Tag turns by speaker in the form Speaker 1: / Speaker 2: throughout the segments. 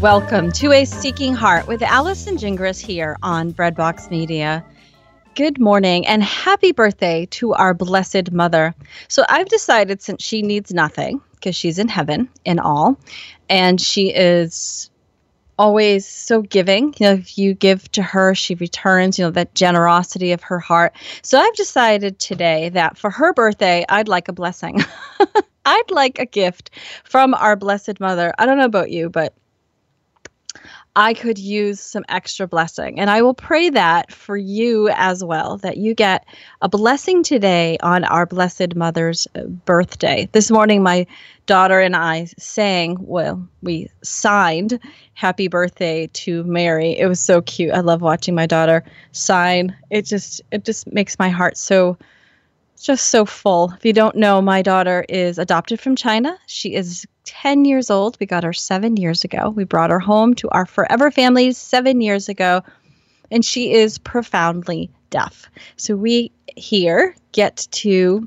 Speaker 1: Welcome to A Seeking Heart with Allison Gingras here on Breadbox Media. Good morning and happy birthday to our Blessed Mother. So I've decided, since she needs nothing because she's in heaven in all, and she is always so giving. If you give to her, she returns, that generosity of her heart. So I've decided today that for her birthday, I'd like a blessing. I'd like a gift from our Blessed Mother. I don't know about you, but I could use some extra blessing. And I will pray that for you as well, that you get a blessing today on our Blessed Mother's birthday. This morning, my daughter and I we signed Happy Birthday to Mary. It was so cute. I love watching my daughter sign. It just makes my heart just so full. If you don't know, my daughter is adopted from China. She is 10 years old. We got her 7 years ago. We brought her home to our forever family 7 years ago, and she is profoundly deaf. So we here get to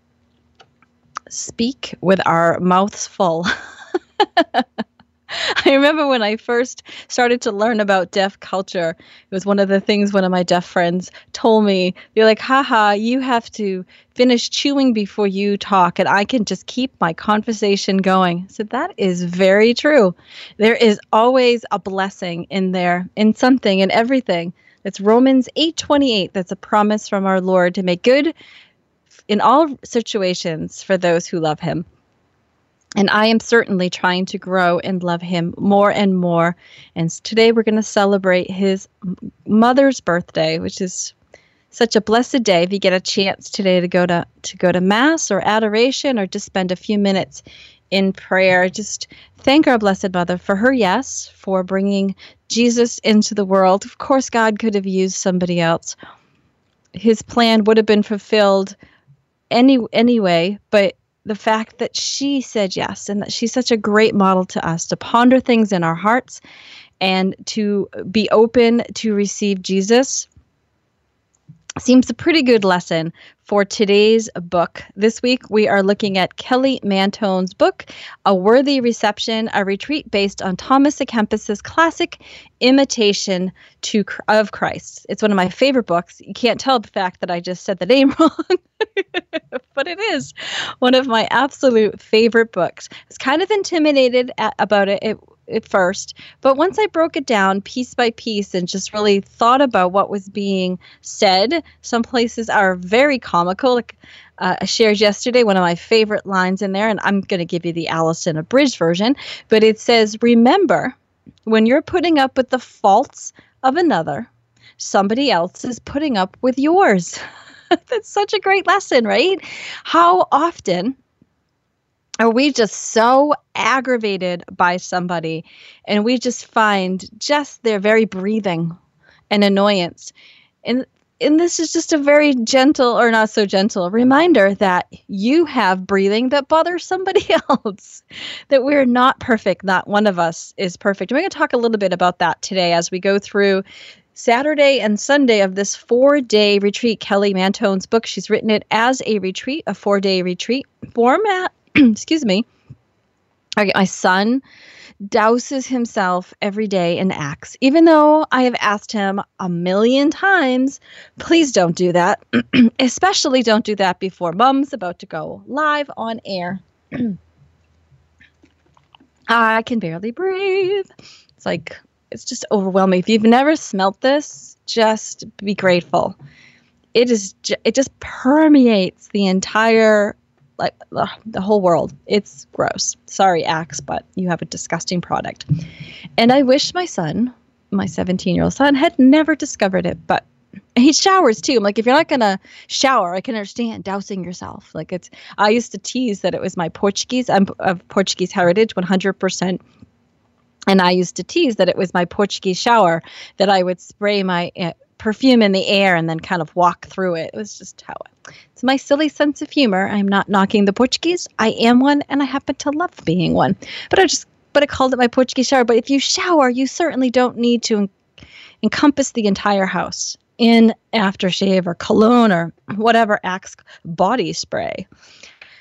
Speaker 1: speak with our mouths full. I remember when I first started to learn about deaf culture, it was one of the things one of my deaf friends told me. They're like, haha, you have to finish chewing before you talk, and I can just keep my conversation going. So that is very true. There is always a blessing in there, in something, in everything. It's Romans 8:28. That's a promise from our Lord to make good in all situations for those who love him. And I am certainly trying to grow and love him more and more. And today we're going to celebrate his mother's birthday, which is such a blessed day. If you get a chance today to go to Mass or adoration, or just spend a few minutes in prayer, just thank our Blessed Mother for her yes, for bringing Jesus into the world. Of course, God could have used somebody else. His plan would have been fulfilled anyway, but the fact that she said yes, and that she's such a great model to us to ponder things in our hearts and to be open to receive Jesus seems a pretty good lesson for today's book. This week, we are looking at Kelly Mantone's book, A Worthy Reception, a retreat based on Thomas à Kempis's classic Imitation of Christ. It's one of my favorite books. You can't tell the fact that I just said the name wrong, but it is one of my absolute favorite books. I was kind of intimidated about it at first, but once I broke it down piece by piece and just really thought about what was being said, some places are very comical. Like I shared yesterday, one of my favorite lines in there, and I'm going to give you the Allison abridged version, but it says, remember, when you're putting up with the faults of another, somebody else is putting up with yours. That's such a great lesson, right? How often are we just so aggravated by somebody, and we just find just their very breathing an annoyance? And this is just a very gentle, or not so gentle, reminder that you have breathing that bothers somebody else, that we're not perfect. Not one of us is perfect. We're going to talk a little bit about that today as we go through Saturday and Sunday of this 4-day retreat. Kelly Mantone's book, she's written it as a retreat, a 4-day retreat format. Excuse me. My son douses himself every day in Axe, even though I have asked him a million times, please don't do that. Especially don't do that before Mom's about to go live on air. I can barely breathe. It's just overwhelming. If you've never smelt this, just be grateful. It just permeates the entire, the whole world. It's gross. Sorry, Axe, but you have a disgusting product. And I wish my son, my 17-year-old son, had never discovered it, but he showers too. I'm like, if you're not going to shower, I can understand dousing yourself. I used to tease that it was my Portuguese. I'm of Portuguese heritage, 100%. And I used to tease that it was my Portuguese shower, that I would spray my perfume in the air and then kind of walk through it. It was just it's my silly sense of humor. I'm not knocking the Portuguese. I am one, and I happen to love being one. But I called it my Portuguese shower. But if you shower, you certainly don't need to encompass the entire house in aftershave or cologne or whatever, Axe body spray.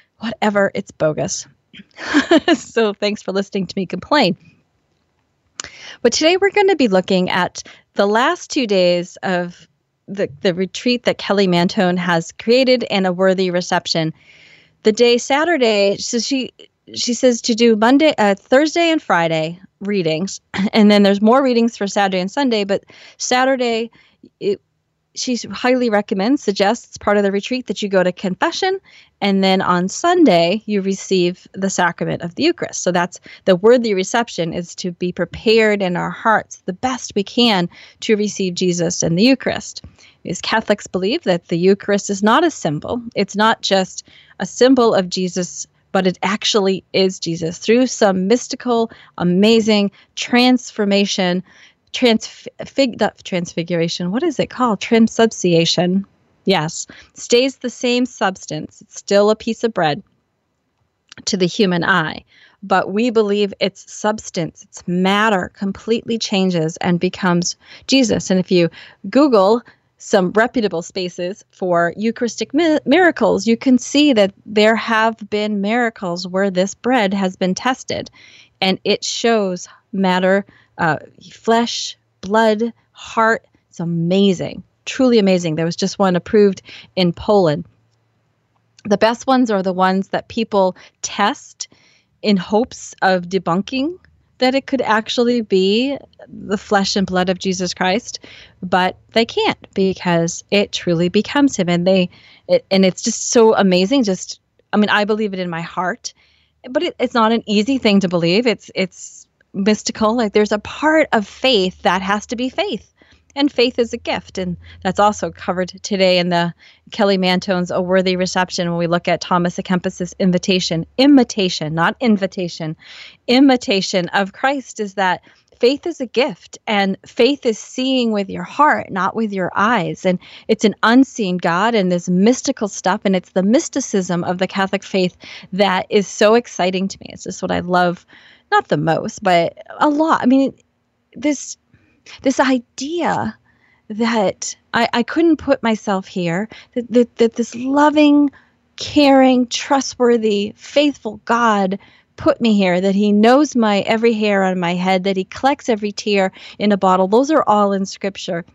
Speaker 1: Whatever, it's bogus. So thanks for listening to me complain. But today we're going to be looking at the last 2 days of the retreat that Kelly Mantone has created and a worthy reception. The day Saturday, so she says to do Thursday and Friday readings, and then there's more readings for Saturday and Sunday. But Saturday, she highly suggests part of the retreat that you go to confession, and then on Sunday you receive the sacrament of the Eucharist. So that's the worthy reception, is to be prepared in our hearts the best we can to receive Jesus and the Eucharist. Because Catholics believe that the Eucharist is not a symbol. It's not just a symbol of Jesus, but it actually is Jesus through some mystical, amazing transformation, transfiguration. What is it called? Transubstantiation. Yes. Stays the same substance. It's still a piece of bread to the human eye. But we believe its substance, its matter, completely changes and becomes Jesus. And if you Google some reputable spaces for Eucharistic miracles, you can see that there have been miracles where this bread has been tested, and it shows matter, flesh, blood, heart. It's amazing, truly amazing. There was just one approved in Poland. The best ones are the ones that people test in hopes of debunking that it could actually be the flesh and blood of Jesus Christ, but they can't, because it truly becomes him. And it's just so amazing. I believe it in my heart, but it's not an easy thing to believe. It's mystical. Like, there's a part of faith that has to be faith. And faith is a gift. And that's also covered today in the Kelly Mantone's A Worthy Reception, when we look at Thomas à Kempis's imitation, not invitation. Imitation of Christ is that faith is a gift, and faith is seeing with your heart, not with your eyes. And it's an unseen God and this mystical stuff. And it's the mysticism of the Catholic faith that is so exciting to me. It's just what I love, not the most, but a lot. I mean, this idea that I couldn't put myself here, that this loving, caring, trustworthy, faithful God put me here, that he knows my every hair on my head, that he collects every tear in a bottle. Those are all in Scripture.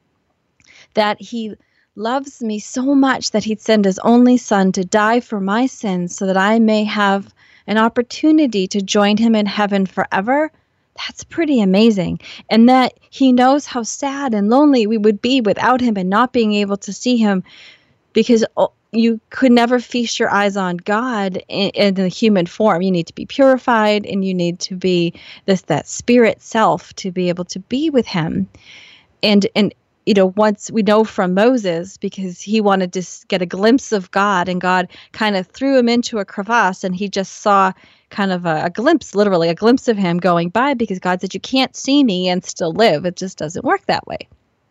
Speaker 1: That he loves me so much that he'd send his only son to die for my sins so that I may have an opportunity to join him in heaven forever. That's pretty amazing. And that he knows how sad and lonely we would be without him and not being able to see him, because you could never feast your eyes on God in the human form. You need to be purified, and you need to be that spirit self to be able to be with him. And once we know from Moses, because he wanted to get a glimpse of God, and God kind of threw him into a crevasse, and he just saw kind of a glimpse, literally a glimpse of him going by, because God said, you can't see me and still live. It just doesn't work that way.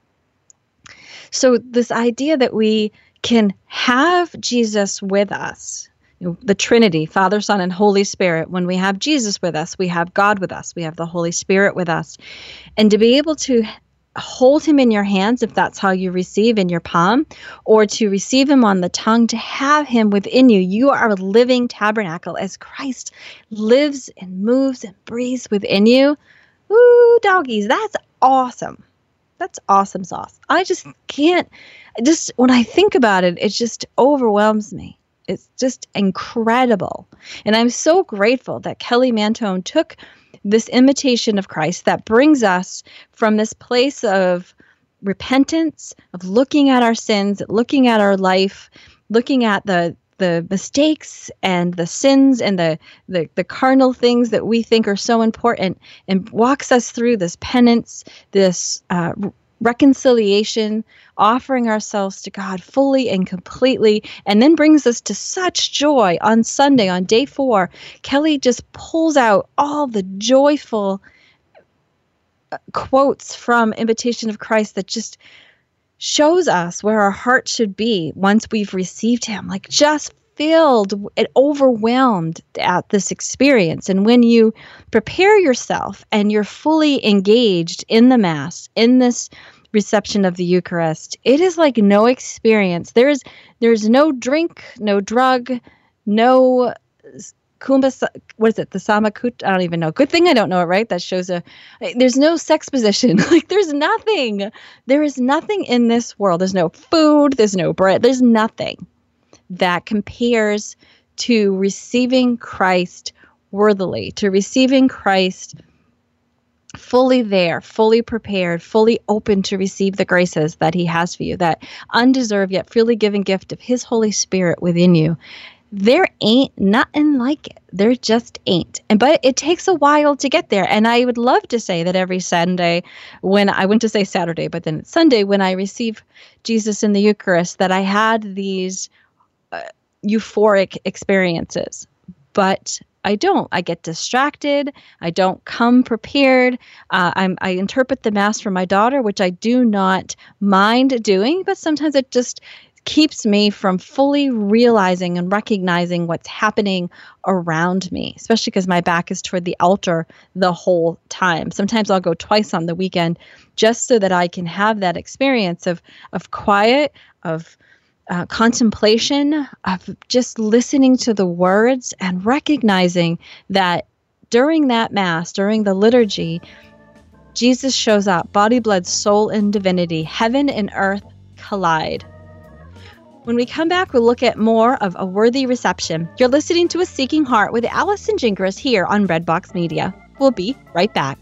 Speaker 1: So this idea that we can have Jesus with us, the Trinity, Father, Son, and Holy Spirit. When we have Jesus with us, we have God with us, we have the Holy Spirit with us. And to be able to hold him in your hands, if that's how you receive, in your palm, or to receive him on the tongue, to have him within you. You are a living tabernacle as Christ lives and moves and breathes within you. Ooh, doggies, that's awesome. That's awesome sauce. I just can't, when I think about it, it just overwhelms me. It's just incredible. And I'm so grateful that Kelly Mantone took this imitation of Christ that brings us from this place of repentance, of looking at our sins, looking at our life, looking at the mistakes and the sins and the carnal things that we think are so important, and walks us through this penance, this reconciliation, offering ourselves to God fully and completely, and then brings us to such joy on Sunday, on day 4. Kelly just pulls out all the joyful quotes from Imitation of Christ that just shows us where our heart should be once we've received him, like just filled and overwhelmed at this experience. And when you prepare yourself and you're fully engaged in the Mass, in this reception of the Eucharist, it is like no experience. There's no drink, no drug, no what is it? The Samakut? I don't even know. Good thing I don't know it, right? That shows there's no sex position. Like there's nothing. There is nothing in this world. There's no food. There's no bread. There's nothing that compares to receiving Christ worthily, to receiving Christ fully there, fully prepared, fully open to receive the graces that he has for you, that undeserved yet freely given gift of his Holy Spirit within you. There ain't nothing like it. There just ain't. But it takes a while to get there. And I would love to say that every Sunday when I went to say Saturday, but then it's Sunday when I receive Jesus in the Eucharist, that I had these euphoric experiences. But I don't. I get distracted. I don't come prepared. I interpret the Mass for my daughter, which I do not mind doing, but sometimes it just keeps me from fully realizing and recognizing what's happening around me, especially because my back is toward the altar the whole time. Sometimes I'll go twice on the weekend just so that I can have that experience of quiet, of contemplation, of just listening to the words and recognizing that during that Mass, during the liturgy, Jesus shows up, body, blood, soul, and divinity. Heaven and earth collide. When we come back, we'll look at more of A Worthy Reception. You're listening to A Seeking Heart with Allison Gingras here on Redbox Media. We'll be right back.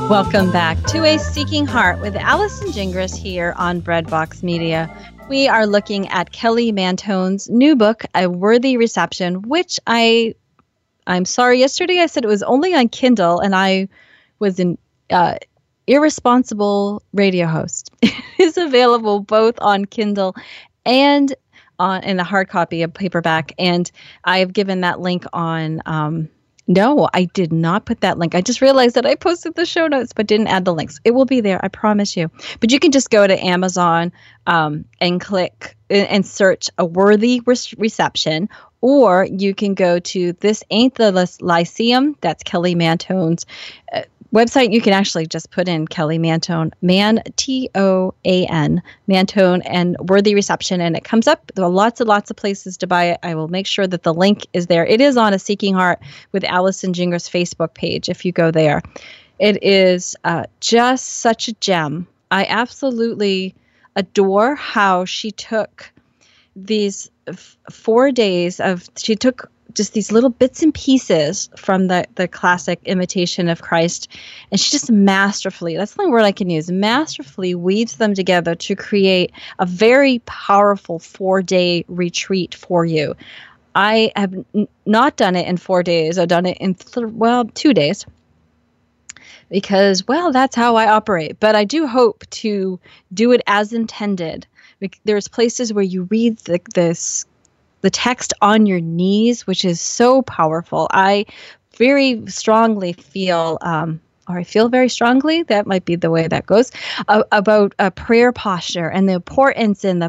Speaker 1: Welcome back to A Seeking Heart with Allison Gingras here on Breadbox Media. We are looking at Kelly Mantone's new book, A Worthy Reception, which I'm sorry, yesterday I said it was only on Kindle, and I was an irresponsible radio host. It is available both on Kindle and in a hard copy, a paperback, and I've given that link on no, I did not put that link. I just realized that I posted the show notes but didn't add the links. It will be there, I promise you. But you can just go to Amazon and click and search A Worthy Reception, or you can go to This Ain't the Lyceum. That's Kelly Mantone's website. You can actually just put in Kelly Mantone, T-O-A-N, Mantone, and Worthy Reception, and it comes up. There are lots and lots of places to buy it. I will make sure that the link is there. It is on A Seeking Heart with Allison Gingras Facebook page if you go there. It is just such a gem. I absolutely adore how she took these 4 days she took just these little bits and pieces from the classic Imitation of Christ, and she just masterfully, that's the only word I can use, masterfully weaves them together to create a very powerful 4-day retreat for you. I have not done it in 4 days. I've done it in 2 days because, that's how I operate. But I do hope to do it as intended. There's places where you read the text on your knees, which is so powerful. I very strongly feel, or I feel very strongly, that might be the way that goes, about a prayer posture and the importance in the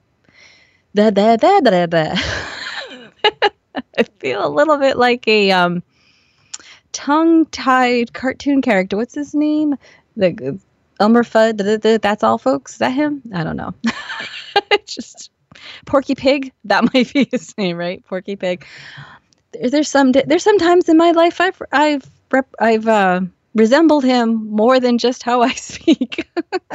Speaker 1: I feel a little bit like a tongue-tied cartoon character. What's his name? The Elmer Fudd. That's all, folks. Is that him? I don't know. Just Porky Pig. That might be his name, right? Porky Pig. There's some times in my life I've resembled him more than just how I speak.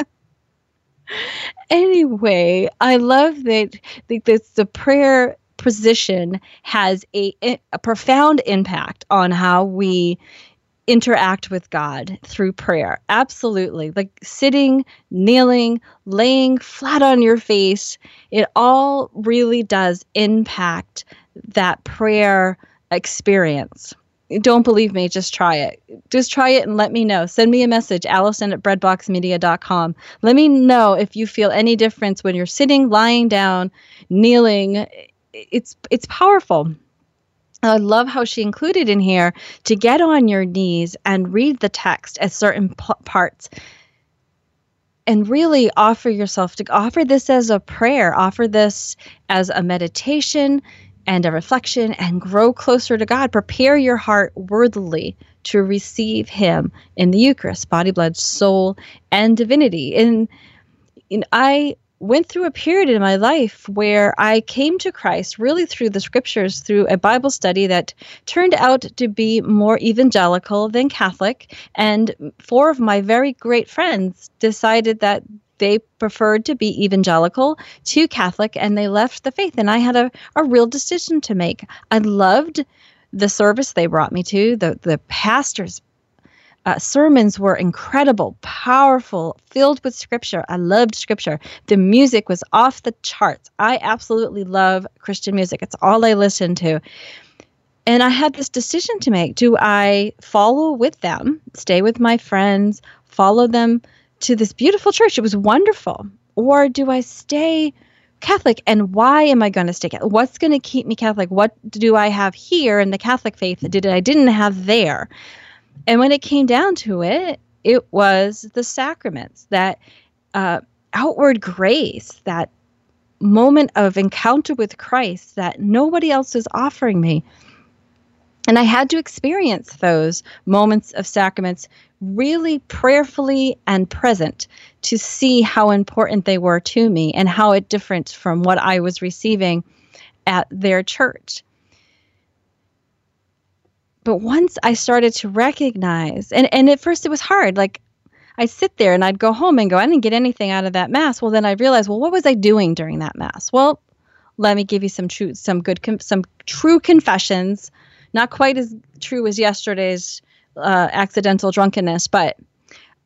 Speaker 1: Anyway, I love that the prayer position has a profound impact on how we interact with God through prayer. Absolutely. Like sitting, kneeling, laying flat on your face, it all really does impact that prayer experience. Don't believe me, just try it. Just try it and let me know. Send me a message, allison@breadboxmedia.com. Let me know if you feel any difference when you're sitting, lying down, kneeling. It's powerful. I love how she included in here to get on your knees and read the text at certain parts and really offer this as a prayer, offer this as a meditation and a reflection, and grow closer to God. Prepare your heart worthily to receive him in the Eucharist, body, blood, soul, and divinity. And I went through a period in my life where I came to Christ really through the scriptures, through a Bible study that turned out to be more evangelical than Catholic. And 4 of my very great friends decided that they preferred to be evangelical to Catholic, and they left the faith. And I had a real decision to make. I loved the service they brought me to. The pastor's sermons were incredible, powerful, filled with scripture. I loved scripture. The music was off the charts. I absolutely love Christian music. It's all I listen to. And I had this decision to make. Do I follow with them, stay with my friends, follow them to this beautiful church? It was wonderful. Or do I stay Catholic? And why am I going to stay Catholic? What's going to keep me Catholic? What do I have here in the Catholic faith that I didn't have there? And when it came down to it, it was the sacraments, that outward grace, that moment of encounter with Christ that nobody else is offering me. And I had to experience those moments of sacraments really prayerfully and present to see how important they were to me and how it differed from what I was receiving at their church. But once I started to recognize, and at first it was hard, like I'd sit there and I'd go home and go, I didn't get anything out of that Mass. Well, then I realized, what was I doing during that Mass? Well, let me give you some true confessions, not quite as true as yesterday's accidental drunkenness, but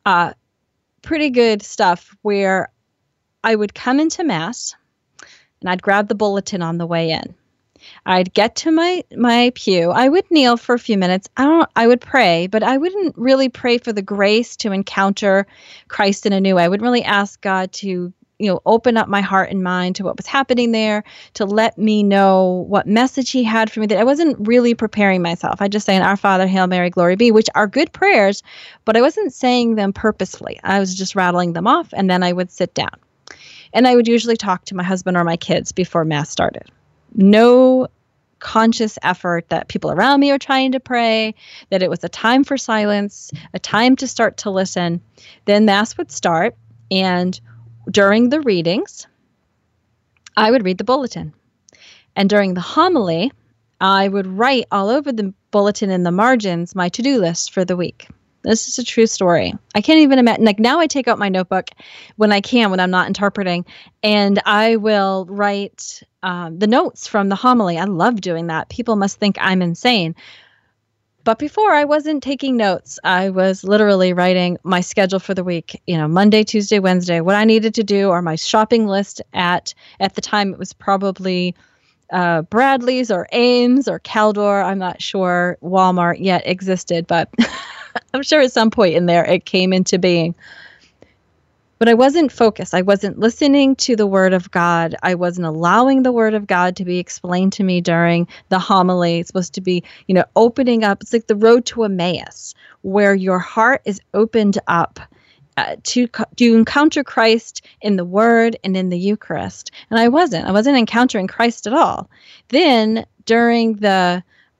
Speaker 1: uh, pretty good stuff where I would come into Mass and I'd grab the bulletin on the way in. I'd get to my pew. I would kneel for a few minutes. I would pray, but I wouldn't really pray for the grace to encounter Christ in a new way. I wouldn't really ask God to, open up my heart and mind to what was happening there, to let me know what message he had for me. That I wasn't really preparing myself. I just saying, Our Father, Hail Mary, Glory be, which are good prayers, but I wasn't saying them purposefully. I was just rattling them off, and then I would sit down. And I would usually talk to my husband or my kids before Mass started. No conscious effort that people around me are trying to pray, that it was a time for silence, a time to start to listen. Then Mass would start, and during the readings, I would read the bulletin. And during the homily, I would write all over the bulletin in the margins my to-do list for the week. This is a true story. I can't even imagine. Like, now I take out my notebook when I'm not interpreting, and I will write the notes from the homily. I love doing that. People must think I'm insane. But before, I wasn't taking notes. I was literally writing my schedule for the week, Monday, Tuesday, Wednesday, what I needed to do, or my shopping list at the time. It was probably Bradley's or Ames or Caldor. I'm not sure Walmart yet existed, but I'm sure at some point in there it came into being. But I wasn't focused. I wasn't listening to the Word of God. I wasn't allowing the Word of God to be explained to me during the homily. It's supposed to be, opening up. It's like the road to Emmaus, where your heart is opened up to encounter Christ in the Word and in the Eucharist. And I wasn't encountering Christ at all. Then during the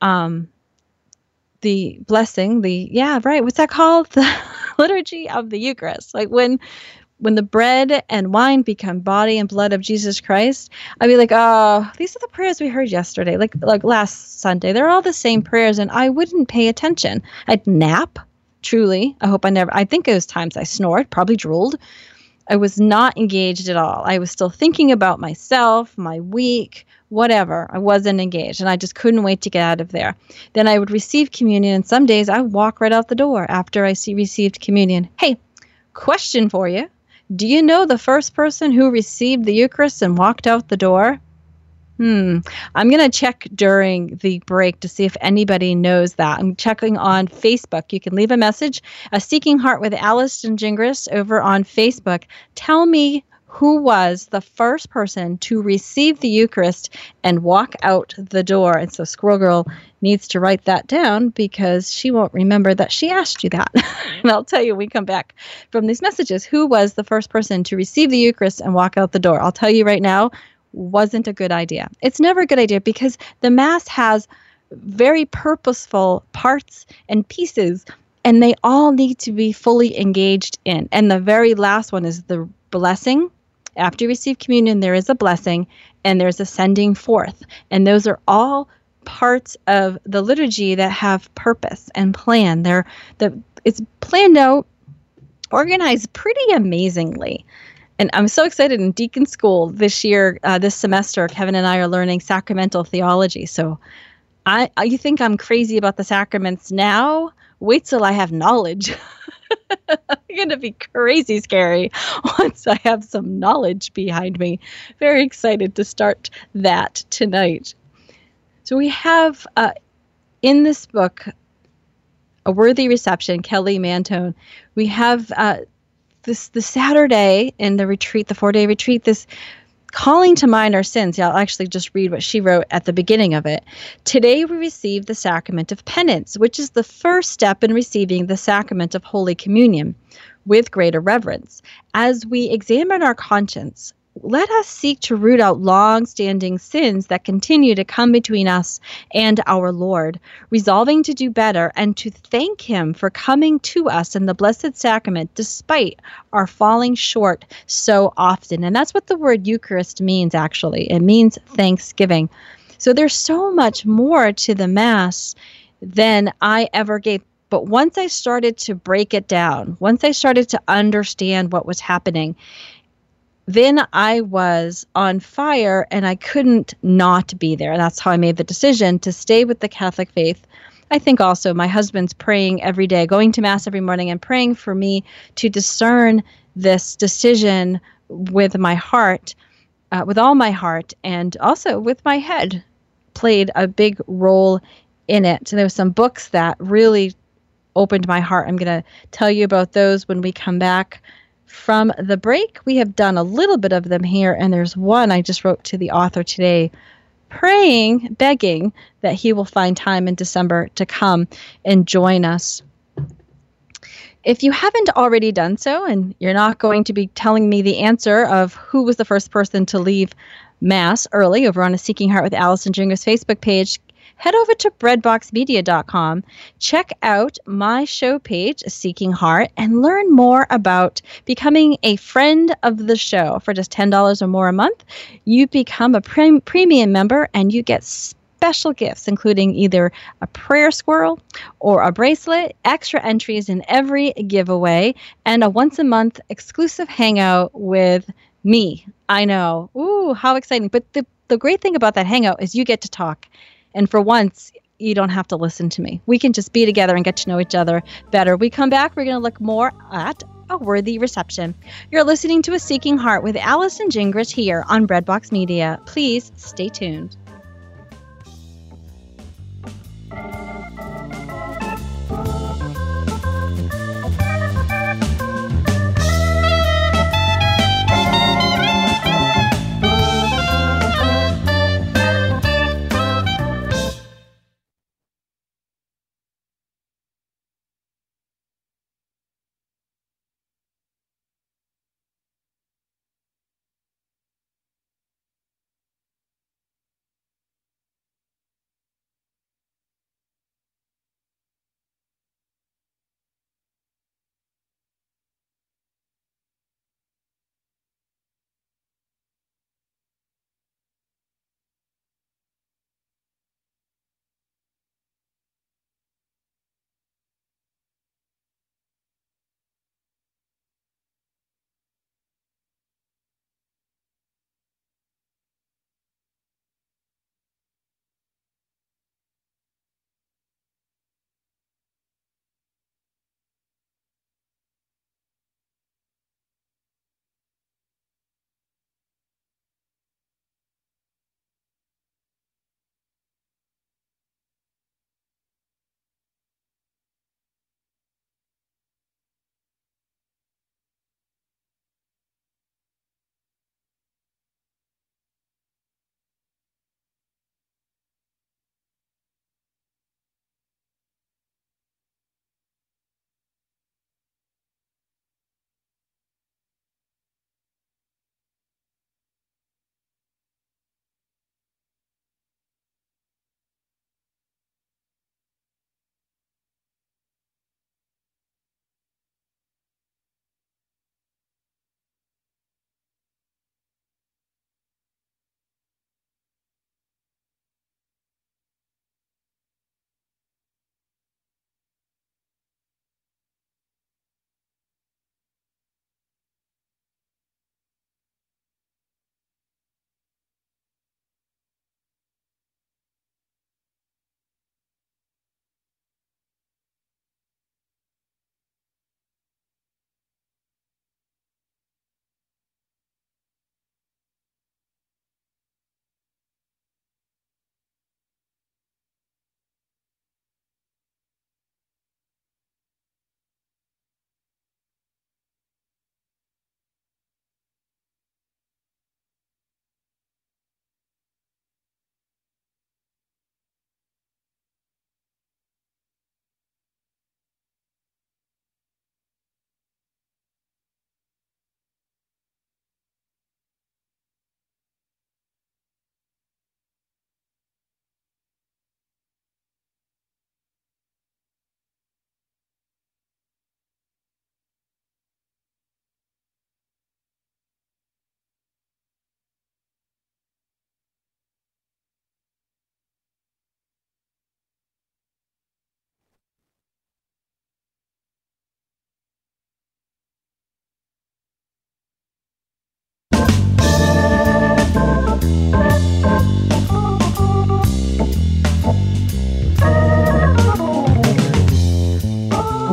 Speaker 1: blessing, what's that called? The liturgy of the Eucharist. Like when the bread and wine become body and blood of Jesus Christ, I'd be like, oh, these are the prayers we heard yesterday, like last Sunday. They're all the same prayers, and I wouldn't pay attention. I'd nap, truly. I think it was times I snored, probably drooled. I was not engaged at all. I was still thinking about myself, my week, whatever. I wasn't engaged, and I just couldn't wait to get out of there. Then I would receive communion, and some days I would walk right out the door after I received communion. Hey, question for you. Do you know the first person who received the Eucharist and walked out the door? I'm going to check during the break to see if anybody knows that. I'm checking on Facebook. You can leave a message, A Seeking Heart with Alison Gingras over on Facebook. Tell me who was the first person to receive the Eucharist and walk out the door. And so Squirrel Girl needs to write that down because she won't remember that she asked you that. And I'll tell you when we come back from these messages, who was the first person to receive the Eucharist and walk out the door. I'll tell you right now, wasn't a good idea. It's never a good idea because the Mass has very purposeful parts and pieces, and they all need to be fully engaged in. And the very last one is the blessing. After you receive communion, there is a blessing and there's a sending forth. And those are all parts of the liturgy that have purpose and plan. It's planned out, organized pretty amazingly. And I'm so excited. In Deacon School this year, this semester, Kevin and I are learning sacramental theology. So you think I'm crazy about the sacraments now? Wait till I have knowledge. It's going to be crazy scary once I have some knowledge behind me. Very excited to start that tonight. So we have in this book, A Worthy Reception, Kelly Mantone. We have the Saturday in the retreat, the 4-day retreat, this calling to mind our sins. Yeah, I'll actually just read what she wrote at the beginning of it. Today we receive the sacrament of penance, which is the first step in receiving the sacrament of Holy Communion with greater reverence. As we examine our conscience, let us seek to root out long-standing sins that continue to come between us and our Lord, resolving to do better and to thank Him for coming to us in the Blessed Sacrament despite our falling short so often. And that's what the word Eucharist means, actually. It means thanksgiving. So there's so much more to the Mass than I ever gave. But once I started to break it down, once I started to understand what was happening, then I was on fire and I couldn't not be there. That's how I made the decision to stay with the Catholic faith I think also my husband's praying every day, going to Mass every morning and praying for me to discern this decision with my heart, with all my heart, and also with my head, played a big role in it. And there were some books that really opened my heart. I'm going to tell you about those when we come back from the break. We have done a little bit of them here, and there's one I just wrote to the author today, praying, begging that he will find time in December to come and join us. If you haven't already done so, and you're not going to be telling me the answer of who was the first person to leave Mass early over on a Seeking Heart with Allison Jingles Facebook page, head over to breadboxmedia.com, check out my show page, Seeking Heart, and learn more about becoming a friend of the show. For just $10 or more a month, you become a premium member and you get special gifts, including either a prayer squirrel or a bracelet, extra entries in every giveaway, and a once a month exclusive hangout with me. I know. Ooh, how exciting. But the great thing about that hangout is you get to talk. And for once, you don't have to listen to me. We can just be together and get to know each other better. We come back, we're going to look more at a worthy reception. You're listening to A Seeking Heart with Allison Gingras here on Breadbox Media. Please stay tuned.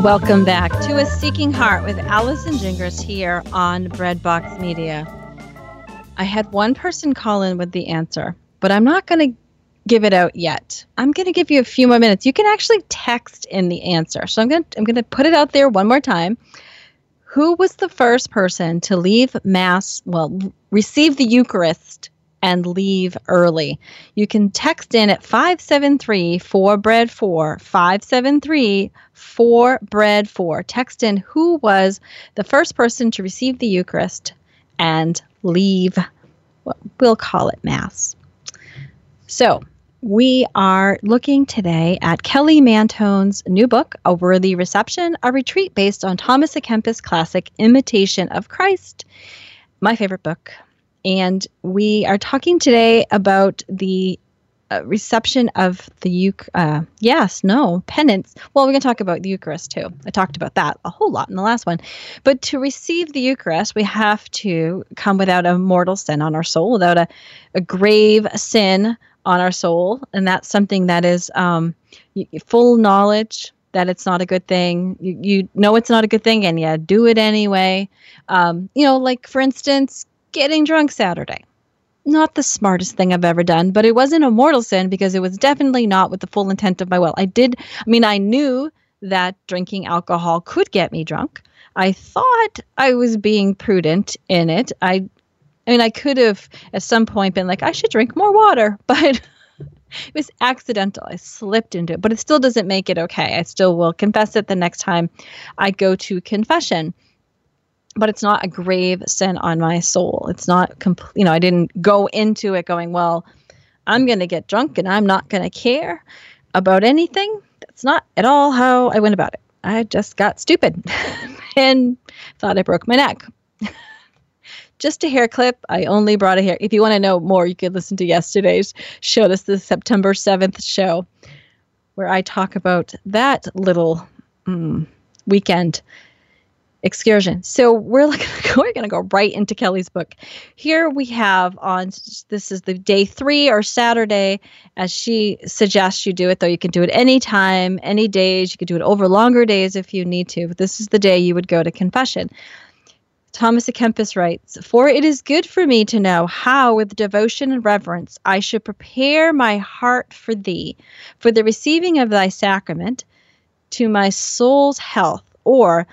Speaker 1: Welcome back to A Seeking Heart with Allison Gingras here on Breadbox Media. I had one person call in with the answer, but I'm not going to give it out yet. I'm going to give you a few more minutes. You can actually text in the answer. So I'm going to put it out there one more time. Who was the first person to leave Mass, receive the Eucharist and leave early? You can text in at 573-4BREAD4, 573-4BREAD4. Text in who was the first person to receive the Eucharist and leave, we'll call it Mass. So we are looking today at Kelly Mantone's new book, A Worthy Reception, a retreat based on Thomas à Kempis' classic Imitation of Christ, my favorite book. And we are talking today about the reception of the penance. Well, we're going to talk about the Eucharist too. I talked about that a whole lot in the last one. But to receive the Eucharist, we have to come without a mortal sin on our soul, without a grave sin on our soul. And that's something that is full knowledge that it's not a good thing. You know it's not a good thing, and you do it anyway. Like, for instance, getting drunk Saturday. Not the smartest thing I've ever done, but it wasn't a mortal sin because it was definitely not with the full intent of my will. I knew that drinking alcohol could get me drunk. I thought I was being prudent in it. I could have at some point been like, I should drink more water, but it was accidental. I slipped into it, but it still doesn't make it okay. I still will confess it the next time I go to confession. But it's not a grave sin on my soul. It's not complete. I didn't go into it going, well, I'm going to get drunk and I'm not going to care about anything. That's not at all how I went about it. I just got stupid and thought I broke my neck. Just a hair clip. I only brought a hair. If you want to know more, you could listen to yesterday's show. This is the September 7th show where I talk about that little weekend excursion. So we're going to go right into Kelly's book. Here we have this is the day 3 or Saturday, as she suggests you do it, though you can do it anytime, any days. You could do it over longer days if you need to. But this is the day you would go to confession. Thomas à Kempis writes, "For it is good for me to know how with devotion and reverence I should prepare my heart for thee, for the receiving of thy sacrament, to my soul's health, or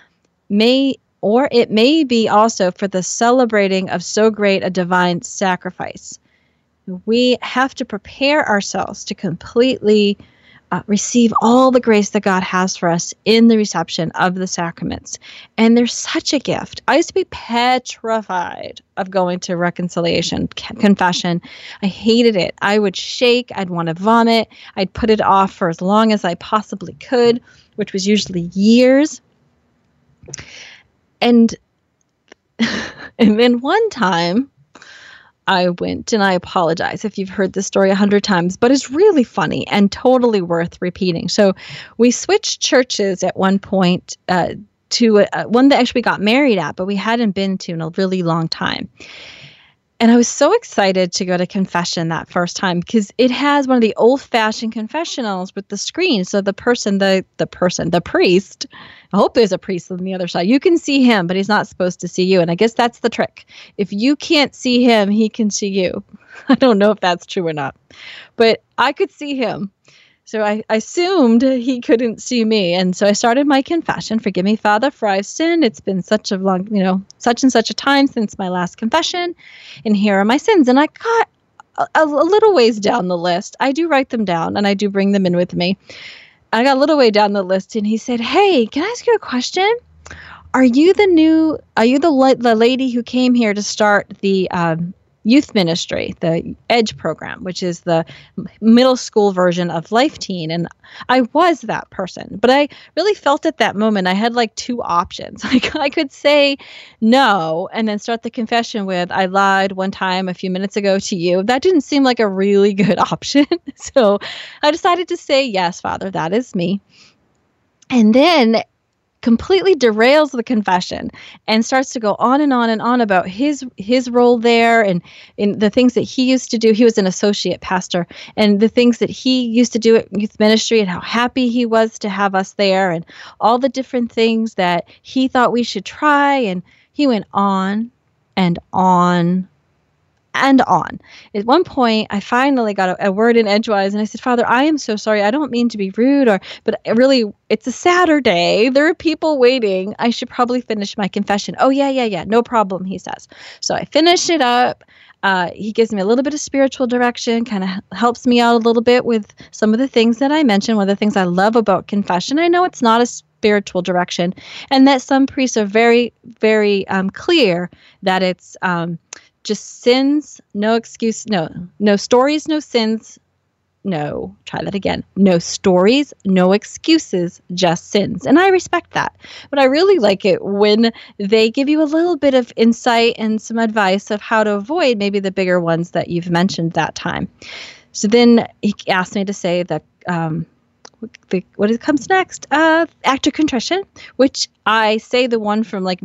Speaker 1: it may be also for the celebrating of so great a divine sacrifice." We have to prepare ourselves to completely receive all the grace that God has for us in the reception of the sacraments. And there's such a gift. I used to be petrified of going to reconciliation, confession. I hated it. I would shake. I'd want to vomit. I'd put it off for as long as I possibly could, which was usually years. And then one time I went, and I apologize if you've heard this story 100 times, but it's really funny and totally worth repeating. So we switched churches at one point to one that actually got married at, but we hadn't been to in a really long time. And I was so excited to go to confession that first time because it has one of the old-fashioned confessionals with the screen. So the priest, I hope there's a priest on the other side. You can see him, but he's not supposed to see you. And I guess that's the trick. If you can't see him, he can see you. I don't know if that's true or not, but I could see him. So I assumed he couldn't see me. And so I started my confession. "Forgive me, Father, for I've sinned. It's been such a long, such and such a time since my last confession. And here are my sins." And I got a little ways down the list. I do write them down and I do bring them in with me. I got a little way down the list and he said, "Hey, can I ask you a question? Are you the lady who came here to start the youth ministry, the EDGE program, which is the middle school version of Life Teen?" And I was that person, but I really felt at that moment I had like 2 options. I could say no and then start the confession with, "I lied one time a few minutes ago to you." That didn't seem like a really good option. So I decided to say, "Yes, Father, that is me." And then completely derails the confession and starts to go on and on and on about his role there, and in the things that he used to do. He was an associate pastor, and the things that he used to do at youth ministry, and how happy he was to have us there, and all the different things that he thought we should try. And he went on and on and on. At one point, I finally got a word in edgewise, and I said, "Father, I am so sorry. I don't mean to be rude, but really, it's a Saturday. There are people waiting. I should probably finish my confession." "Oh, yeah. No problem," he says. So I finish it up. He gives me a little bit of spiritual direction, kind of helps me out a little bit with some of the things that I mentioned. One of the things I love about confession, I know it's not a spiritual direction, and that some priests are very, very clear that it's just sins, no excuse, no stories, no sins. No, try that again. No stories, no excuses, just sins. And I respect that. But I really like it when they give you a little bit of insight and some advice of how to avoid maybe the bigger ones that you've mentioned that time. So then he asked me to say that what comes next? Act of contrition, which I say the one from like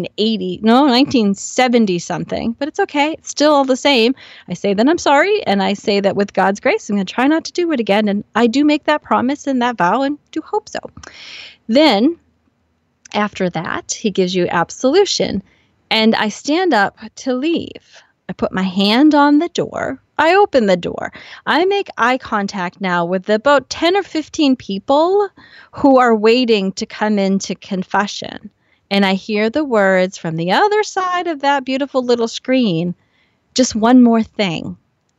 Speaker 1: 1970 something, but it's okay. It's still all the same. I say that I'm sorry, and I say that with God's grace, I'm going to try not to do it again. And I do make that promise and that vow, and do hope so. Then after that, he gives you absolution, and I stand up to leave. I put my hand on the door. I open the door. I make eye contact now with about 10 or 15 people who are waiting to come into confession. And I hear the words from the other side of that beautiful little screen, "Just one more thing."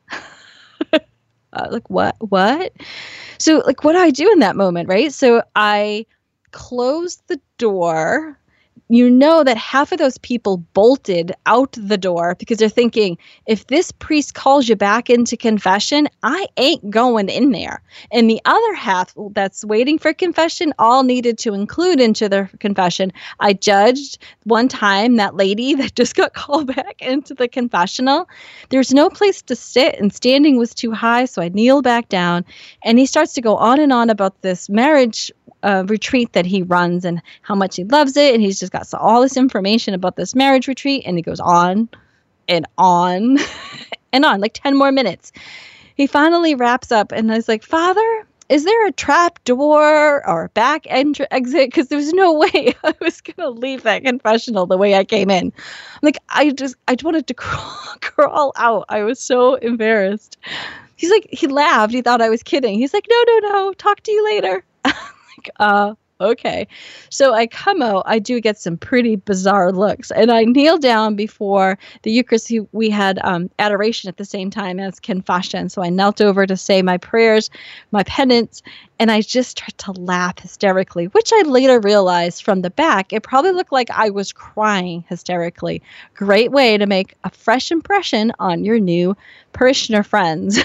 Speaker 1: Like, what? So, like, what do I do in that moment, right? So I close the door. You know that half of those people bolted out the door because they're thinking, if this priest calls you back into confession, I ain't going in there. And the other half that's waiting for confession all needed to include into their confession. I judged one time that lady that just got called back into the confessional. There's no place to sit, and standing was too high, so I kneel back down. And he starts to go on and on about this marriage retreat that he runs and how much he loves it. And he's just got all this information about this marriage retreat. And he goes on and on and on, like 10 more minutes. He finally wraps up, and I was like, "Father, is there a trap door or a back exit?" Because there was no way I was going to leave that confessional the way I came in. Like, I wanted to crawl out. I was so embarrassed. He's like, he laughed. He thought I was kidding. He's like, no, talk to you later. Okay. So I come out, I do get some pretty bizarre looks, and I kneel down before the Eucharist. We had adoration at the same time as confession. So I knelt over to say my prayers, my penance, and I just tried to laugh hysterically, which I later realized from the back, it probably looked like I was crying hysterically. Great way to make a fresh impression on your new parishioner friends.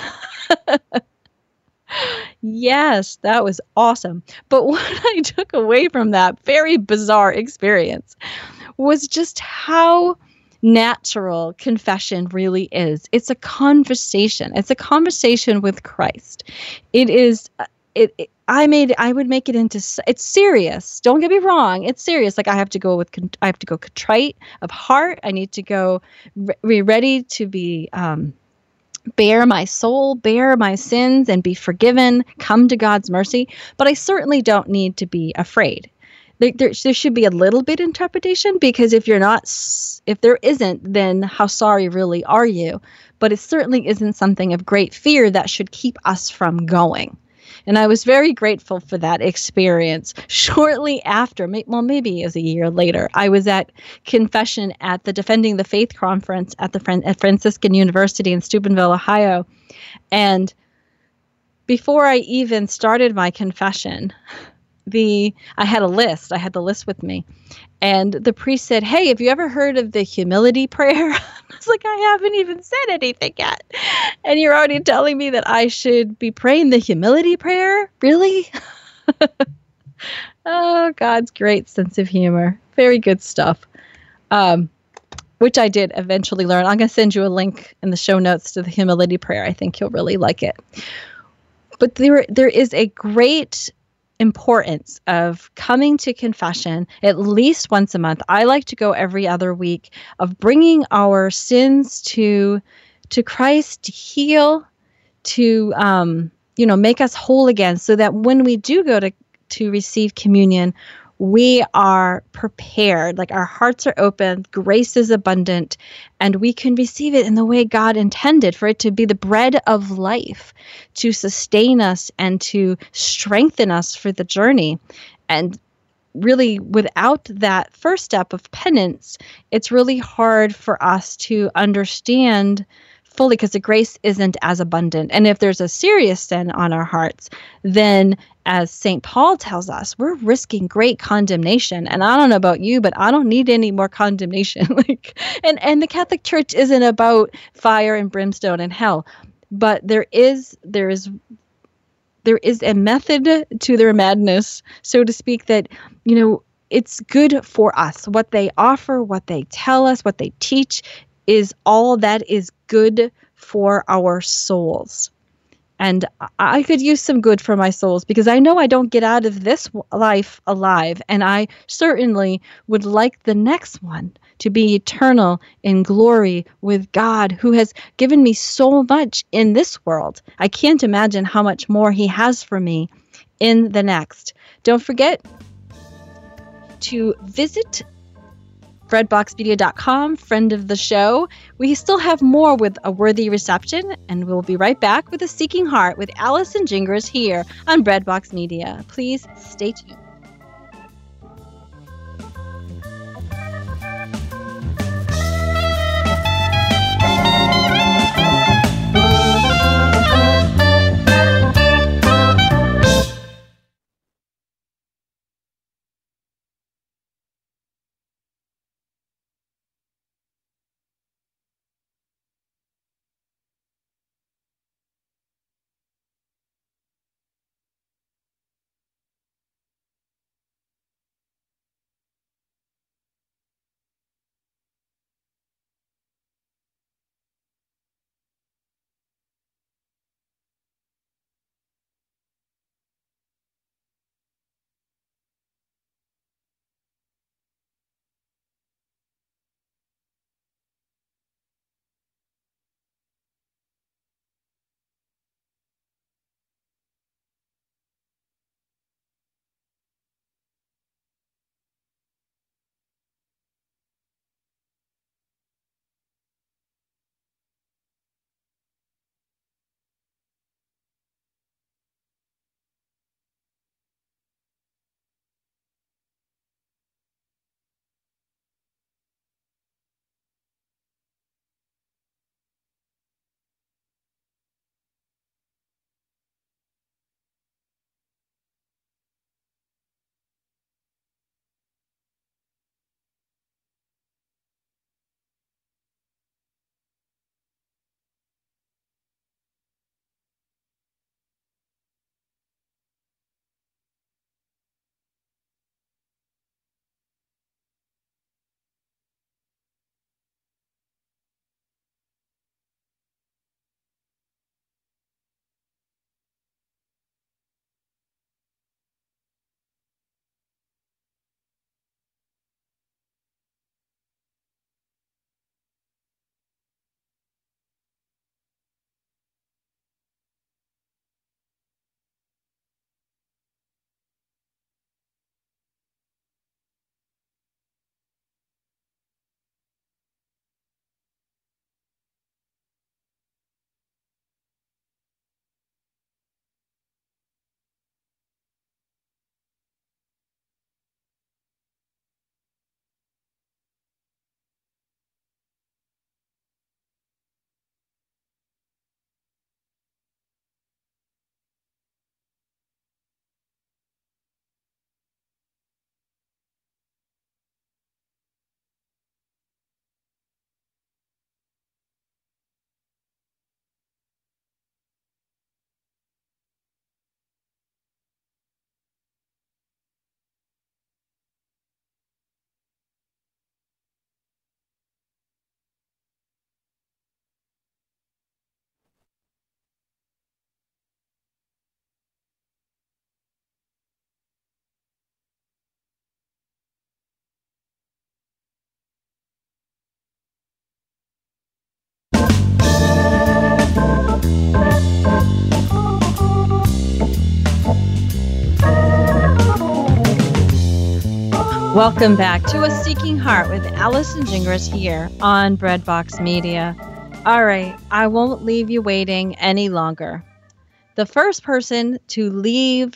Speaker 1: Yes, that was awesome. But what I took away from that very bizarre experience was just how natural confession really is. It's a conversation. It's a conversation with Christ. It is. I would make it into. It's serious. Don't get me wrong. It's serious. Like I have to go contrite of heart. I need to go ready to be. Bare my soul, bare my sins, and be forgiven, come to God's mercy. But I certainly don't need to be afraid. There should be a little bit in trepidation, because if there isn't, then how sorry really are you? But it certainly isn't something of great fear that should keep us from going. And I was very grateful for that experience. Shortly after, maybe it was a year later, I was at confession at the Defending the Faith conference at Franciscan University in Steubenville, Ohio. And before I even started my confession, I had a list. I had the list with me. And the priest said, "Hey, have you ever heard of the humility prayer?" I was like, "I haven't even said anything yet. And you're already telling me that I should be praying the humility prayer? Really?" Oh, God's great sense of humor. Very good stuff. Which I did eventually learn. I'm going to send you a link in the show notes to the humility prayer. I think you'll really like it. But there is a great importance of coming to confession at least once a month. I like to go every other week, of bringing our sins to Christ to heal, to make us whole again, so that when we do go to receive communion, we are prepared, like our hearts are open, grace is abundant, and we can receive it in the way God intended, for it to be the bread of life, to sustain us and to strengthen us for the journey. And really, without that first step of penance, it's really hard for us to understand fully, because the grace isn't as abundant. And if there's a serious sin on our hearts, then, as St. Paul tells us, we're risking great condemnation. And I don't know about you, but I don't need any more condemnation. And the Catholic Church isn't about fire and brimstone and hell, but there is a method to their madness, so to speak, that, it's good for us. What they offer, what they tell us, what they teach is all that is good for our souls. And I could use some good for my souls, because I know I don't get out of this life alive. And I certainly would like the next one to be eternal in glory with God, who has given me so much in this world. I can't imagine how much more he has for me in the next. Don't forget to visit breadboxmedia.com, friend of the show. We still have more with A Worthy Reception, and we'll be right back with A Seeking Heart with Allison Gingras here on Breadbox Media. Please stay tuned. Welcome back to A Seeking Heart with Allison Gingras here on Breadbox Media. All right, I won't leave you waiting any longer. The first person to leave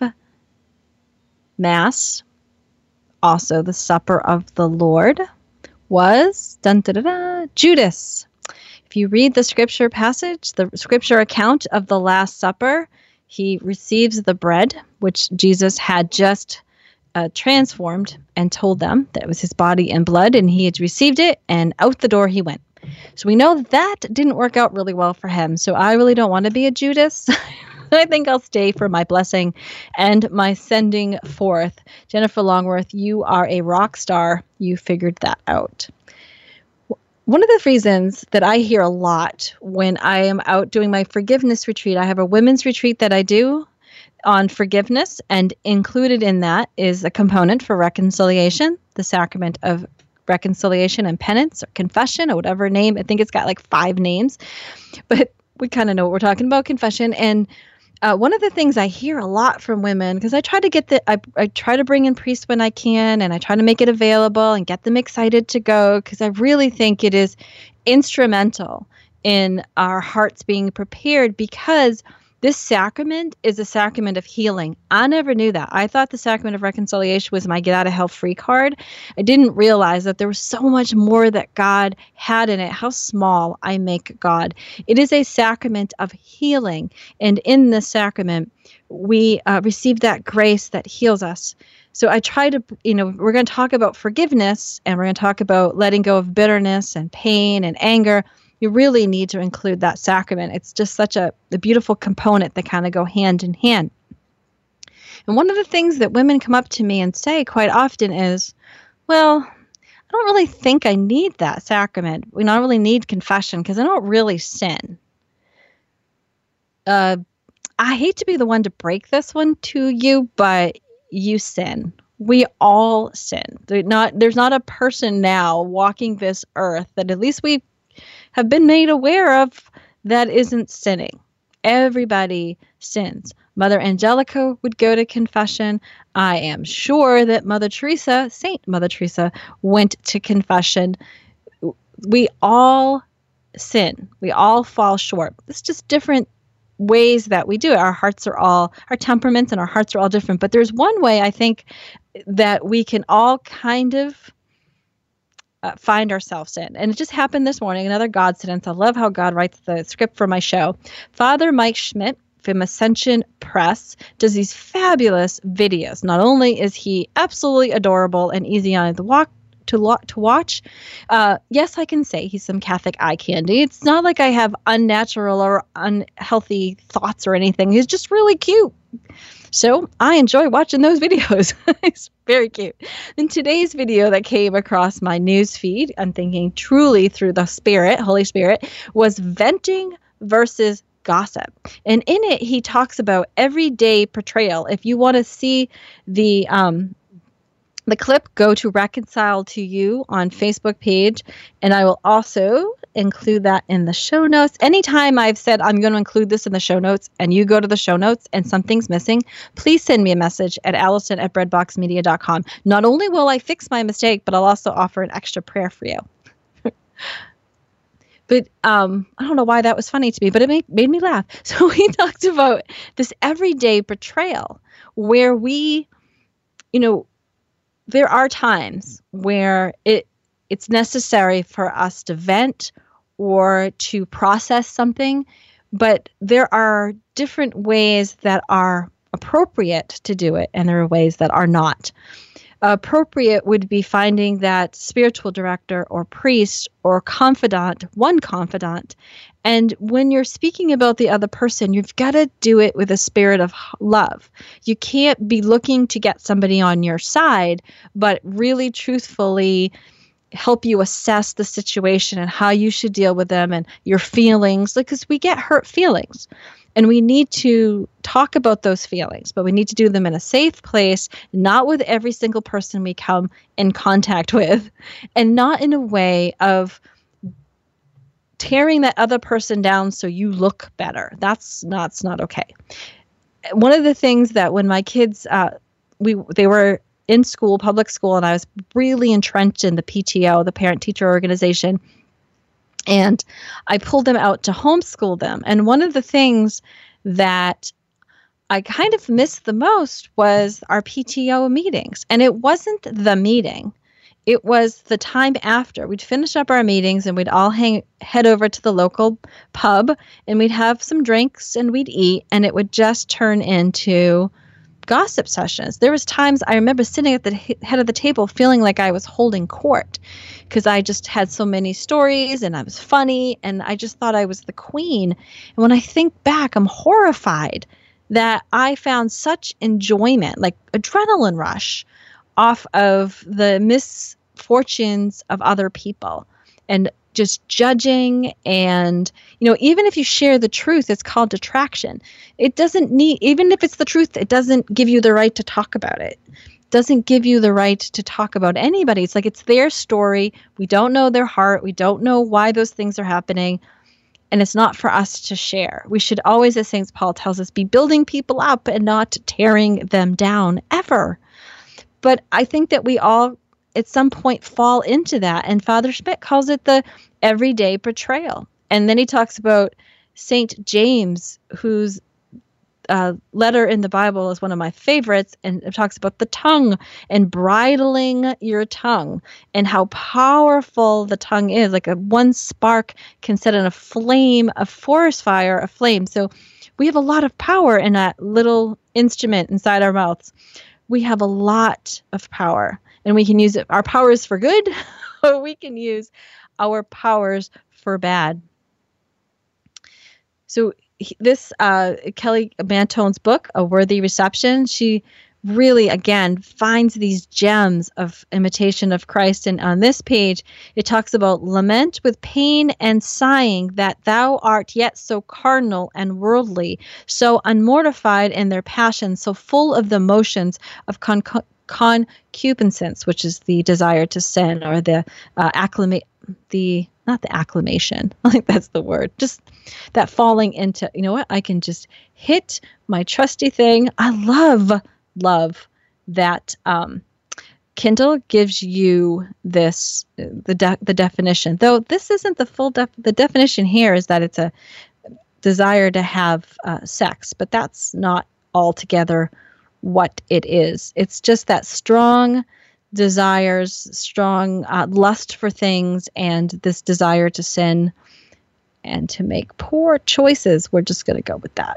Speaker 1: Mass, also the Supper of the Lord, was Judas. If you read the scripture passage, the scripture account of the Last Supper, he receives the bread, which Jesus had just transformed and told them that it was his body and blood, and he had received it, and out the door he went. So we know that didn't work out really well for him. So I really don't want to be a Judas. I think I'll stay for my blessing and my sending forth. Jennifer Longworth, you are a rock star. You figured that out. One of the reasons that I hear a lot when I am out doing my forgiveness retreat, I have a women's retreat that I do on forgiveness, and included in that is a component for reconciliation, the sacrament of reconciliation and penance or confession or whatever name. I think it's got like 5 names, but we kind of know what we're talking about, confession. And one of the things I hear a lot from women, because I try to I try to bring in priests when I can, and I try to make it available and get them excited to go, because I really think it is instrumental in our hearts being prepared, because this sacrament is a sacrament of healing. I never knew that. I thought the sacrament of reconciliation was my get out of hell free card. I didn't realize that there was so much more that God had in it. How small I make God. It is a sacrament of healing. And in this sacrament, we receive that grace that heals us. So I try to, we're going to talk about forgiveness, and we're going to talk about letting go of bitterness and pain and anger. You really need to include that sacrament. It's just such a beautiful component that kind of go hand in hand. And one of the things that women come up to me and say quite often is, well, I don't really think I need that sacrament. We don't really need confession because I don't really sin. I hate to be the one to break this one to you, but you sin. We all sin. There's not a person now walking this earth that at least we have been made aware of that isn't sinning. Everybody sins. Mother Angelica would go to confession. I am sure that Saint Mother Teresa, went to confession. We all sin. We all fall short. It's just different ways that we do it. Our temperaments and our hearts are all different. But there's one way I think that we can all kind of find ourselves in. And it just happened this morning, another Godsidence. I love how God writes the script for my show. Father Mike Schmidt from Ascension Press does these fabulous videos. Not only is he absolutely adorable and easy on the to watch, yes, I can say he's some Catholic eye candy. It's not like I have unnatural or unhealthy thoughts or anything. He's just really cute. So I enjoy watching those videos. It's very cute. In today's video that came across my news feed, I'm thinking truly through the Spirit, Holy Spirit, was venting versus gossip. And in it, he talks about everyday portrayal. If you want to see the clip, go to Reconcile to You on Facebook page, and I will also include that in the show notes. Anytime I've said I'm going to include this in the show notes and you go to the show notes and something's missing, please send me a message at allison@breadboxmedia.com. Not only will I fix my mistake, but I'll also offer an extra prayer for you. But I don't know why that was funny to me, but it made me laugh. So we talked about this everyday portrayal where we, there are times where it's necessary for us to vent or to process something, but there are different ways that are appropriate to do it, and there are ways that are not. Appropriate would be finding that spiritual director or priest or one confidant. And when you're speaking about the other person, you've got to do it with a spirit of love. You can't be looking to get somebody on your side, but really truthfully help you assess the situation and how you should deal with them and your feelings, because we get hurt feelings. And we need to talk about those feelings, but we need to do them in a safe place, not with every single person we come in contact with, and not in a way of tearing that other person down so you look better. That's not okay. One of the things that when my kids, they were in school, public school, and I was really entrenched in the PTO, the parent teacher organization. And I pulled them out to homeschool them. And one of the things that I kind of missed the most was our PTO meetings. And it wasn't the meeting. It was the time after. We'd finish up our meetings and we'd all head over to the local pub and we'd have some drinks and we'd eat, and it would just turn into gossip sessions. There was times I remember sitting at the head of the table feeling like I was holding court because I just had so many stories and I was funny and I just thought I was the queen. And when I think back, I'm horrified that I found such enjoyment, like adrenaline rush, off of the misfortunes of other people and just judging. And, even if you share the truth, it's called detraction. It doesn't need, even if it's the truth, it doesn't give you the right to talk about it. It doesn't give you the right to talk about anybody. It's like it's their story. We don't know their heart. We don't know why those things are happening. And it's not for us to share. We should always, as St. Paul tells us, be building people up and not tearing them down ever. But I think that we all at some point fall into that. And Father Schmidt calls it the everyday betrayal. And then he talks about St. James, whose letter in the Bible is one of my favorites, and it talks about the tongue and bridling your tongue and how powerful the tongue is. Like one spark can set in a flame, a forest fire, a flame. So we have a lot of power in that little instrument inside our mouths. We have a lot of power, and we can use it. Our powers for good, or we can use our powers for bad. So this Kelly Mantone's book, A Worthy Reception, she really, again, finds these gems of imitation of Christ. And on this page, it talks about lament with pain and sighing that thou art yet so carnal and worldly, so unmortified in their passions, so full of the motions of concupiscence, which is the desire to sin, or the not the acclamation, I think that's the word, just that falling into, I can just hit my trusty thing. I love that Kindle gives you this, the definition, though this isn't the full the definition here is that it's a desire to have sex, but that's not altogether what it is. It's just that strong desires, strong lust for things, and this desire to sin and to make poor choices. We're just going to go with that.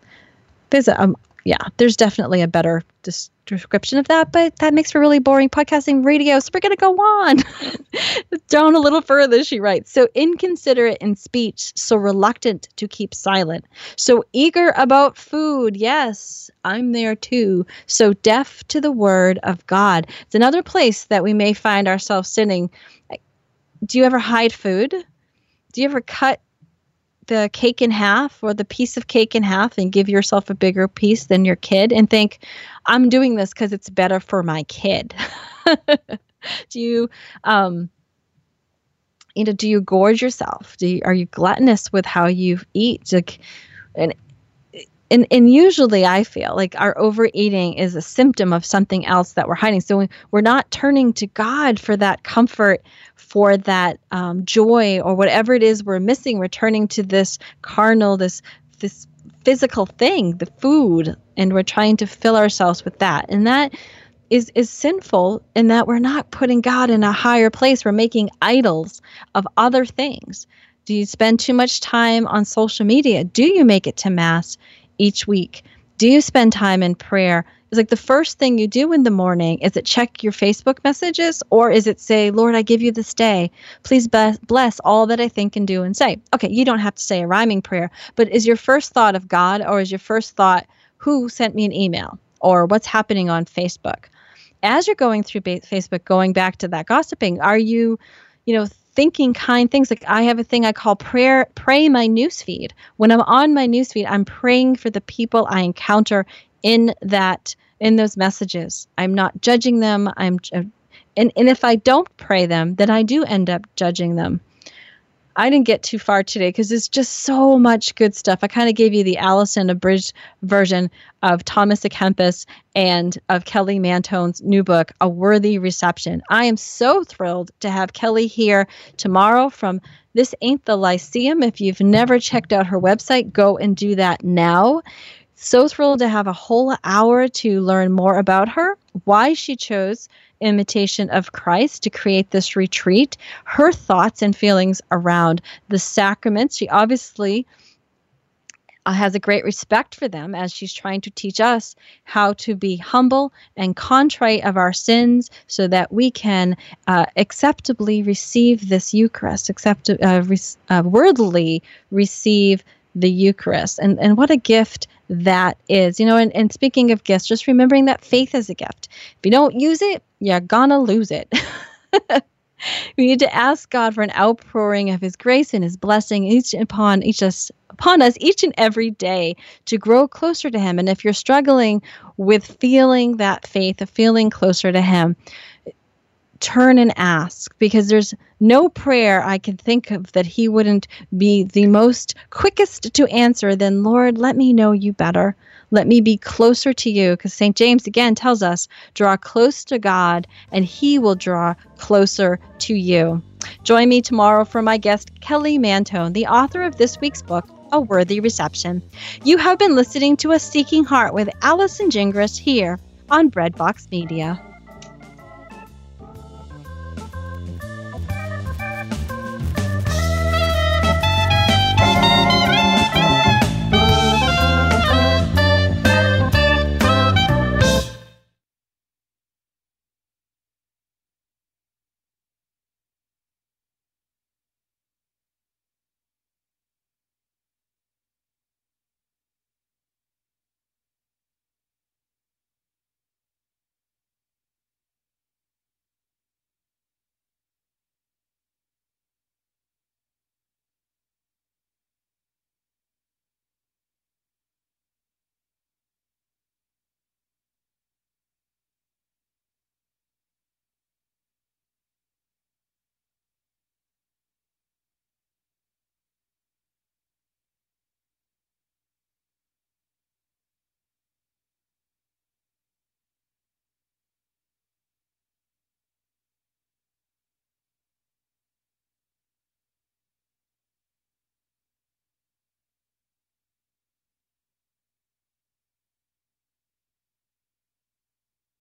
Speaker 1: There's definitely a better description of that, but that makes for really boring podcasting radio. So we're going to go on down a little further. She writes, so inconsiderate in speech, so reluctant to keep silent, so eager about food. Yes, I'm there too. So deaf to the word of God. It's another place that we may find ourselves sinning. Do you ever hide food? Do you ever cut the cake in half or the piece of cake in half and give yourself a bigger piece than your kid and think, I'm doing this because it's better for my kid? Do you, do you gorge yourself? Are you gluttonous with how you eat? And usually I feel like our overeating is a symptom of something else that we're hiding. So we're not turning to God for that comfort, for that joy, or whatever it is we're missing. We're turning to this carnal, this physical thing, the food, and we're trying to fill ourselves with that. And that is sinful in that we're not putting God in a higher place. We're making idols of other things. Do you spend too much time on social media? Do you make it to Mass each week? Do you spend time in prayer? It's like the first thing you do in the morning. Is it check your Facebook messages, or is it say, Lord, I give you this day. Please bless all that I think and do and say. Okay, you don't have to say a rhyming prayer, but is your first thought of God, or is your first thought, who sent me an email, or what's happening on Facebook? As you're going through Facebook, going back to that gossiping, are you, thinking kind things? Like I have a thing I call pray my newsfeed. When I'm on my newsfeed, I'm praying for the people I encounter in those messages. I'm not judging them. And if I don't pray them, then I do end up judging them. I didn't get too far today because there's just so much good stuff. I kind of gave you the Allison abridged version of Thomas à Kempis and of Kelly Mantone's new book, A Worthy Reception. I am so thrilled to have Kelly here tomorrow from This Ain't the Lyceum. If you've never checked out her website, go and do that now. So thrilled to have a whole hour to learn more about her, why she chose Imitation of Christ to create this retreat, her thoughts and feelings around the sacraments. She obviously has a great respect for them as she's trying to teach us how to be humble and contrite of our sins so that we can acceptably receive this Eucharist, worthily receive the Eucharist. And what a gift that is. And speaking of gifts, just remembering that faith is a gift. If you don't use it, you're gonna lose it. We need to ask God for an outpouring of His grace and His blessing upon us each and every day to grow closer to Him. And if you're struggling with feeling that faith, of feeling closer to Him, turn and ask, because there's no prayer I can think of that He wouldn't be the most quickest to answer than, Lord, let me know you better. Let me be closer to you, because St. James again tells us, draw close to God and He will draw closer to you. Join me tomorrow for my guest, Kelly Mantone, the author of this week's book, A Worthy Reception. You have been listening to A Seeking Heart with Allison Gingras here on Breadbox Media.